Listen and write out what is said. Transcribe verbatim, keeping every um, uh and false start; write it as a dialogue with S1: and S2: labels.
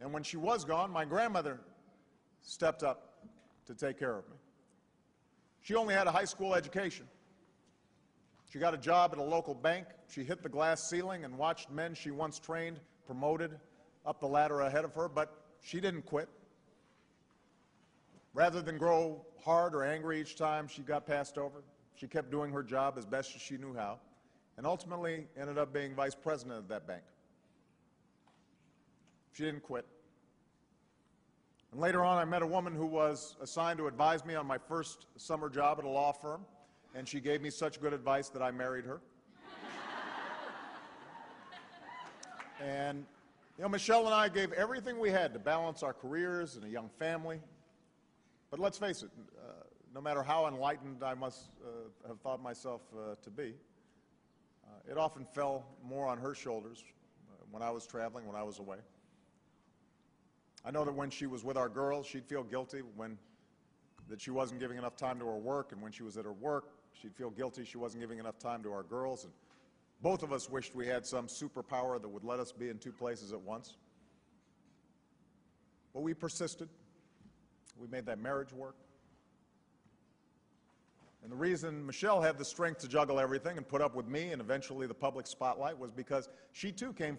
S1: And when she was gone, my grandmother stepped up to take care of me. She only had a high school education. She got a job at a local bank. She hit the glass ceiling and watched men she once trained promoted up the ladder ahead of her, but she didn't quit. Rather than grow hard or angry each time she got passed over, she kept doing her job as best as she knew how, and ultimately ended up being vice president of that bank. She didn't quit. And later on, I met a woman who was assigned to advise me on my first summer job at a law firm, and she gave me such good advice that I married her. And, you know, Michelle and I gave everything we had to balance our careers and a young family. But let's face it, uh, no matter how enlightened I must uh, have thought myself uh, to be, uh, it often fell more on her shoulders uh, when I was traveling, when I was away. I know that when she was with our girls, she'd feel guilty when that she wasn't giving enough time to her work, and when she was at her work, she'd feel guilty she wasn't giving enough time to our girls. And both of us wished we had some superpower that would let us be in two places at once. But we persisted. We made that marriage work. And the reason Michelle had the strength to juggle everything and put up with me and eventually the public spotlight was because she too came